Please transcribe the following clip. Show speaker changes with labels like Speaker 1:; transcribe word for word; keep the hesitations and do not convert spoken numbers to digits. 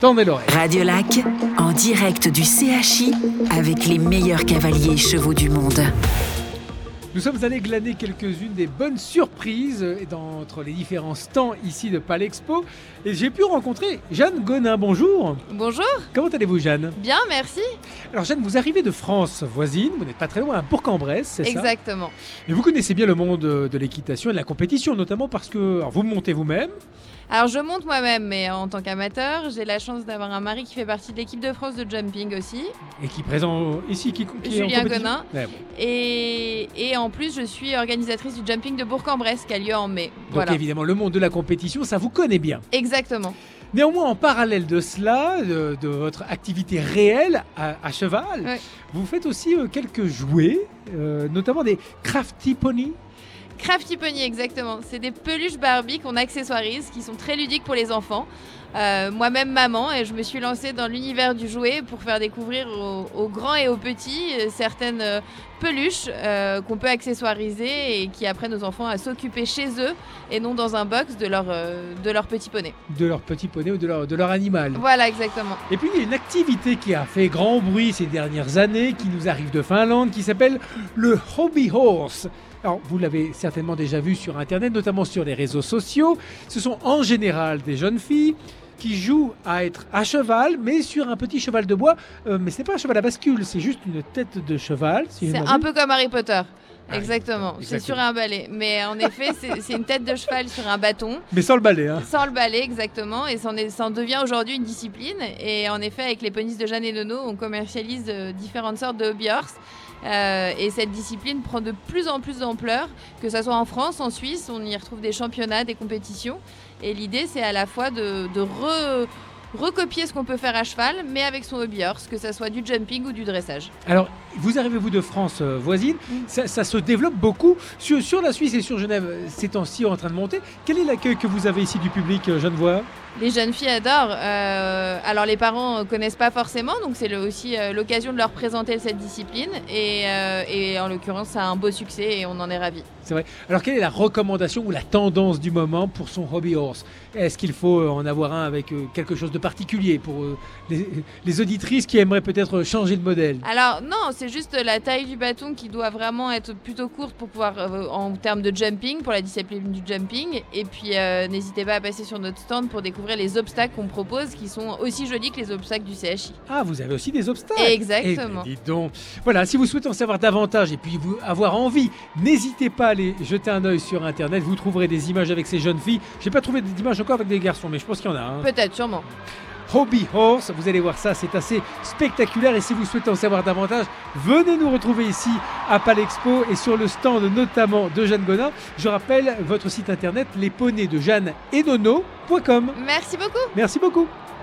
Speaker 1: Tendez l'oreille.
Speaker 2: Radio Lac, en direct du C H I, avec les meilleurs cavaliers et chevaux du monde.
Speaker 1: Nous sommes allés glaner quelques-unes des bonnes surprises entre les différents stands ici de Palexpo. Et j'ai pu rencontrer Jeanne Gonin. Bonjour.
Speaker 3: Bonjour.
Speaker 1: Comment allez-vous, Jeanne?
Speaker 3: Bien, merci.
Speaker 1: Alors Jeanne, vous arrivez de France voisine, vous n'êtes pas très loin, à Bourg-en-Bresse, c'est ça?
Speaker 3: Exactement.
Speaker 1: Et vous connaissez bien le monde de l'équitation et de la compétition, notamment parce que alors, vous montez vous-même.
Speaker 3: Alors je monte moi-même, mais en tant qu'amateur, j'ai la chance d'avoir un mari qui fait partie de l'équipe de France de jumping aussi.
Speaker 1: Et qui est présent ici, qui, qui
Speaker 3: Julien
Speaker 1: est en compétition.
Speaker 3: Gonin.
Speaker 1: Ouais, bon.
Speaker 3: Et, et en plus, je suis organisatrice du jumping de Bourg-en-Bresse qui a lieu en mai.
Speaker 1: Donc
Speaker 3: Voilà.
Speaker 1: évidemment, le monde de la compétition, ça vous connaît bien.
Speaker 3: Exactement.
Speaker 1: Néanmoins, en parallèle de cela, de, de votre activité réelle à, à cheval,
Speaker 3: Ouais.
Speaker 1: vous faites aussi euh, quelques jouets, euh, notamment des Crafty Pony.
Speaker 3: Crafty Pony, exactement. C'est des peluches Barbie qu'on accessoirise, qui sont très ludiques pour les enfants. Euh, moi-même maman, et je me suis lancée dans l'univers du jouet pour faire découvrir aux, aux grands et aux petits euh, certaines euh, peluches euh, qu'on peut accessoiriser et qui apprennent aux enfants à s'occuper chez eux et non dans un box de leur, euh, de leur petit poney.
Speaker 1: De leur petit poney ou de leur, de leur animal.
Speaker 3: Voilà, exactement.
Speaker 1: Et puis il y a une activité qui a fait grand bruit ces dernières années, qui nous arrive de Finlande, qui s'appelle le Hobby Horse. Alors, vous l'avez certainement déjà vu sur Internet, notamment sur les réseaux sociaux. Ce sont en général des jeunes filles qui jouent à être à cheval, mais sur un petit cheval de bois. Euh, mais ce n'est pas un cheval à bascule, c'est juste une tête de cheval. Si je
Speaker 3: C'est
Speaker 1: ne
Speaker 3: un peu comme Harry Potter.
Speaker 1: Ah,
Speaker 3: Exactement. C'est
Speaker 1: exactement.
Speaker 3: sur un balai. Mais en effet, c'est c'est une tête de cheval sur un bâton.
Speaker 1: Mais sans le balai, hein.
Speaker 3: Sans le balai, exactement. Et ça en, est- ça en devient aujourd'hui une discipline. Et en effet, avec les ponys de Jeanne et Nono, on commercialise euh, différentes sortes de hobby horse. Euh, et cette discipline prend de plus en plus d'ampleur, que ce soit en France, en Suisse, on y retrouve des championnats, des compétitions. Et l'idée, c'est à la fois de, de re- recopier ce qu'on peut faire à cheval, mais avec son hobby horse, que ce soit du jumping ou du dressage.
Speaker 1: Alors, vous arrivez, vous, de France euh, voisine.
Speaker 3: Mm.
Speaker 1: Ça, ça se développe beaucoup. Sur, sur la Suisse et sur Genève, ces temps-ci en train de monter. Quel est l'accueil que vous avez ici du public, euh, Genevois?
Speaker 3: Les jeunes filles adorent. Euh, alors les parents ne connaissent pas forcément, donc c'est le- aussi euh, l'occasion de leur présenter cette discipline. Et, euh, et en l'occurrence, ça a un beau succès et on en est ravis.
Speaker 1: C'est vrai. Alors, quelle est la recommandation ou la tendance du moment pour son hobby horse? Est-ce qu'il faut euh, en avoir un avec euh, quelque chose de particulier pour euh, les, les auditrices qui aimeraient peut-être changer de modèle?
Speaker 3: Alors non, c'est juste la taille du bâton qui doit vraiment être plutôt courte pour pouvoir, euh, en termes de jumping, pour la discipline du jumping. Et puis euh, n'hésitez pas à passer sur notre stand pour découvrir les obstacles qu'on propose, qui sont aussi jolis que les obstacles du C H I.
Speaker 1: Ah, vous avez aussi des obstacles.
Speaker 3: Exactement.
Speaker 1: Eh ben, dites donc. Voilà, si vous souhaitez en savoir davantage et puis vous avoir envie, n'hésitez pas à aller jeter un œil sur Internet. Vous trouverez des images avec ces jeunes filles. J'ai pas trouvé d'images encore avec des garçons, mais je pense qu'il y en a. Hein.
Speaker 3: Peut-être, sûrement.
Speaker 1: Hobby Horse, vous allez voir ça, c'est assez spectaculaire. Et si vous souhaitez en savoir davantage, venez nous retrouver ici à Palexpo et sur le stand notamment de Jeanne Gonin. Je rappelle votre site internet lesponeysdejeanne et nono point com.
Speaker 3: Merci beaucoup.
Speaker 1: Merci beaucoup.